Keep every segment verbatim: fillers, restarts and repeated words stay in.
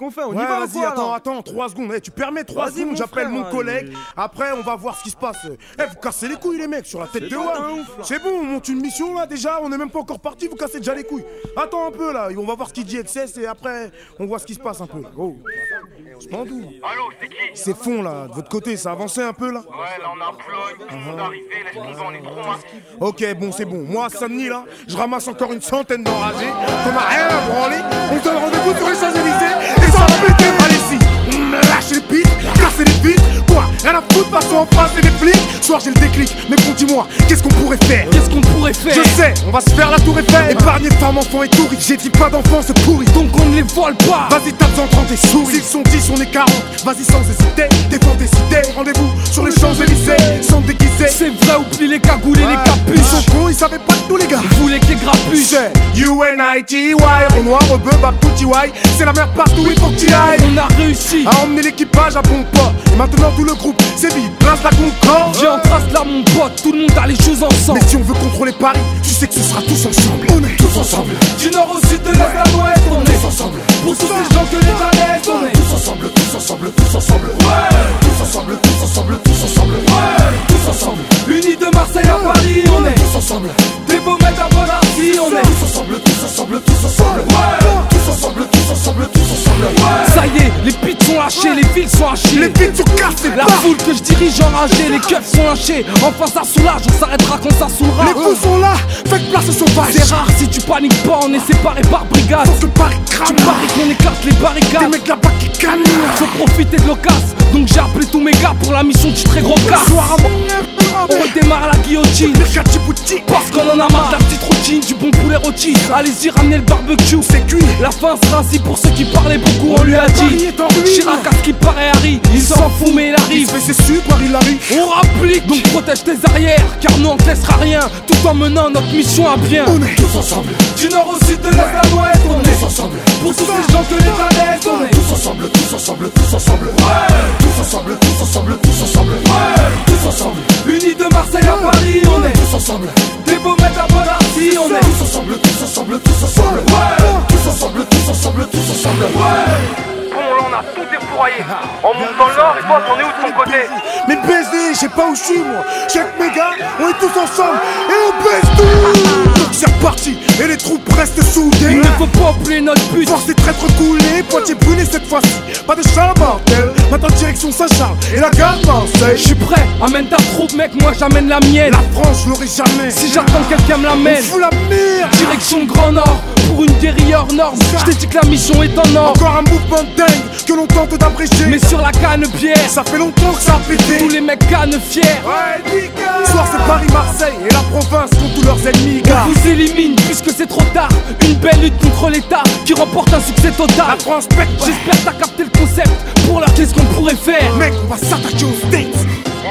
qu'on fait? On ouais, y va ou vas-y, quoi, attends, là attends, trois secondes. Hey, tu permets trois Vas-y, secondes, mon j'appelle frère, mon hein, collègue. mais- Après, on va voir ce qui se passe. Eh, vous cassez les couilles, les mecs, sur la tête C'est de toi, One. t'es un ouf, là. C'est bon, on monte une mission là déjà, on est même pas encore parti, vous cassez déjà les couilles. Attends un peu là, on va voir ce qu'il dit Excess et après, on voit ce qui se passe un peu. Oh. Je m'en doute. Allô, c'est qui? C'est fond là, de votre côté, ça a avancé un peu là? Ouais, là on a un plug, tout le monde est arrivé, laisse tomber, on est trop mal. Ok, bon, c'est bon. Moi, à Saint-Denis, là, je ramasse encore une centaine d'enragés. Qu'on a rien à branler. On se donne rendez-vous sur les Champs-Élysées. Et ça va péter par ici. Mmh, lâchez les pistes, cassez les pistes. Quoi? Rien à foutre, passons en face et les flics. Soir, j'ai le déclic. Mais bon, dis-moi, qu'est-ce qu'on pourrait faire? Qu'est-ce qu'on pourrait faire? Je sais, on va se faire la tour Eiffel. Épargner femmes, enfants et touris. J'ai dit pas d'enfants, c'est pourri. Donc on ne les vole pas. Vas-y, tape-en trente et souris. S'ils sont dix, on est quarante. Vas-y, sans hésiter. Défends des idées. Rendez-vous sur les Champs-Élysées. Sans déguiser. C'est vrai, oublie les cagoules et les Ils capuches. sont cons, ils savaient pas de tous les gars. Ils voulaient que les grapuches. C'est U N I T Y, Renoir, Rebeu, Bapouti, Y. C'est la merde partout, il faut que t'y ailles. On a réussi. À emmener l'équipage à bon port. Et maintenant tout le groupe, c'est vide, place la Concorde. J'ai en trace là mon pote, tout le monde a les choses ensemble. Mais si on veut contrôler Paris, tu sais que ce sera tous ensemble. On est tous ensemble. Du nord au sud, de l'est à l'ouest, on est Tous ensemble. pour tous ces gens que les planètes, on est Tous ensemble, tous ensemble, tous ensemble. ouais, Tous ensemble, tous ensemble, tous ensemble. ouais, Tous ensemble, unis de Marseille à Paris, on est tous ensemble. des beaux mecs à Bonarty, on est Tous ensemble, tous ensemble, tous ensemble. ouais, Tous ensemble, tous ensemble, tous ensemble. ça y est, les pits sont lâchés, les villes sont hachées. Les pieds sont cassés, La foule que je dirige enragée, les keufs sont lâchés. Enfin ça soulage, on s'arrêtera quand ça saoulera. Les fous sont là, faites place aux sauvages. C'est rare si tu paniques pas, on est séparés par brigade. Faut que Paris crame. Tu paries qu'on éclate les Des barricades. mecs là-bas qui canent. Faut profiter de l'occasion, donc j'ai appelé tous mes gars pour la mission du très gros cas. Soir à mon On redémarre la guillotine. Mercati boutique. Parce qu'on en a marre de la petite routine, du bon poulet rôti. Allez-y, ramenez le barbecue, C'est cuit. la fin sera ainsi pour ceux qui parlaient beaucoup, on lui a Paris dit. est en ruine. Chirac à ce qui paraît Harry, il s'en fout mais il arrive. Mais c'est sûr, Paris l'arrive. On rapplique, donc protège tes arrières, car nous on te laissera rien, tout en menant notre mission à bien. On est tous ensemble. Du nord au sud, de l'est à l'ouest, on est Tous ensemble. pour tous ces gens que les planètes, on est Tous ensemble, tous ensemble, tous ensemble. Tous ensemble, tous ensemble, tous ensemble. Tous ensemble. unis de Marseille à Paris, on est Tous ensemble. des beaux mecs à Bonarty, on est Tous ensemble, tous ensemble, tous ensemble. Tous ensemble, tous ensemble, tous ensemble. Bon, là on a tout défouraillé. On monte dans le nord et toi t'en es où de ton côté? Mais baiser, je sais pas où je suis moi. Chaque mes gars, on est tous ensemble et on baise tout. Donc c'est reparti et les troupes restent soudées. Il ne faut pas oublier notre but. Force des traîtres coulés, Poitiers brûlé cette fois-ci. Pas de Charles mortel, maintenant direction Saint-Charles et la gare Je Marseille. suis prêt, amène ta troupe mec, moi j'amène la mienne. La France, je l'aurai jamais. Si j'attends que quelqu'un me on l'amène, fout la merde. direction Grand Nord, pour une guérilla hors norme. Je t'ai dit que la mission est en or. Encore un mouvement dingue que l'on tente d'abréger. Mais sur la canne pierre, ça fait longtemps que ça a pété. tous les mecs cannes fiers. Ouais, nickel. Soir c'est Paris-Marseille et la province contre tous leurs ennemis, gars. On vous élimine puisque c'est trop tard. Une belle lutte contre l'État qui remporte un succès La total. France pète. J'espère que t'as capté le concept. Pour la qu'est-ce qu'on pourrait faire? Mec, on va s'attaquer aux States.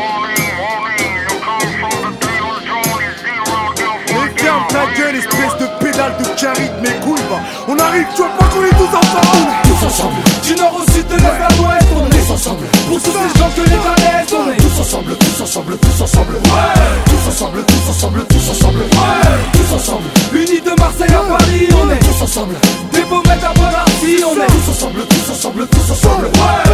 Mais ferme ta gueule, espèce de pédale de carry de mes couilles, bah. On arrive, tu vois pas qu'on est tous ensemble. Tous ensemble. Du nord au sud, de l'est à l'ouest, on est Tous ensemble. pour tous ces gens que les planètes, on est Tous ensemble, tous ensemble, tous ensemble. Tous ensemble, tous ensemble, tous ensemble. Tous ensemble. unis de Marseille à Paris, on est Tous ensemble. des beaux mecs à Bonarty, on est Tous ensemble, tous ensemble, tous ensemble.